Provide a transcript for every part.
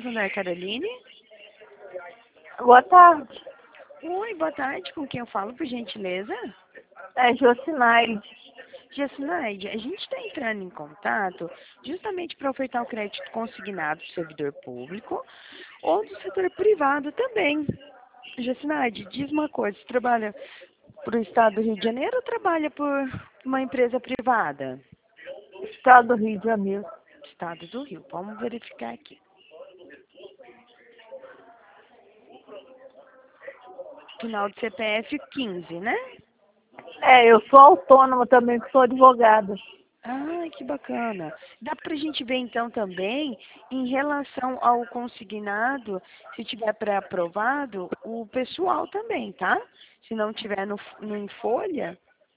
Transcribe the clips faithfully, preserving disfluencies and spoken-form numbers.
Santander, Caroline? Boa tarde. Oi, boa tarde. Com quem eu falo, por gentileza? É Jocinaide. Jacinaide, a gente está entrando em contato justamente para ofertar o crédito consignado do servidor público ou do setor privado também. Jacinaide, diz uma coisa, você trabalha para o estado do Rio de Janeiro ou trabalha por uma empresa privada? Estado do Rio de Janeiro. Estado do Rio, vamos verificar aqui. Final do C P F quinze, né? É, eu sou autônoma também, que sou advogada. Ah, que bacana. Dá para a gente ver então também, em relação ao consignado, se tiver pré-aprovado, o pessoal também, tá? Se não tiver no, no em folha,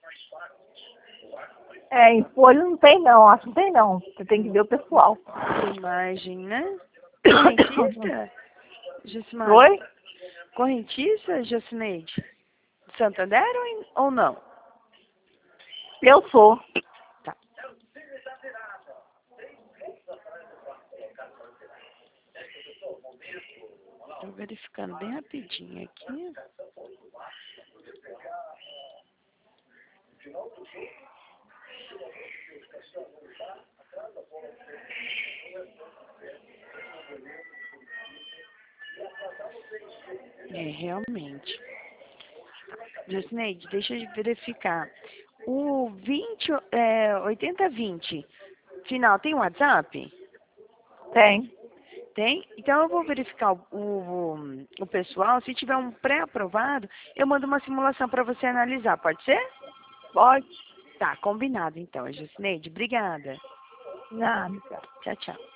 É, em folha não tem não, acho que não tem não. Você tem que ver o pessoal. imagem, né? Correntista, Josimar? Oi? Correntista, Jocineide? Santander ou, em- ou não? Eu sou. Tá. Tô verificando bem rapidinho aqui. É, realmente. Jocineide, deixa eu verificar. O vinte, é, oitenta vinte, final, tem WhatsApp? Tem. Tem? Então eu vou verificar o, o, o pessoal. Se tiver um pré-aprovado, eu mando uma simulação para você analisar. Pode ser? Pode. Tá, combinado então, Jocineide. Obrigada. Nada. Tchau, tchau.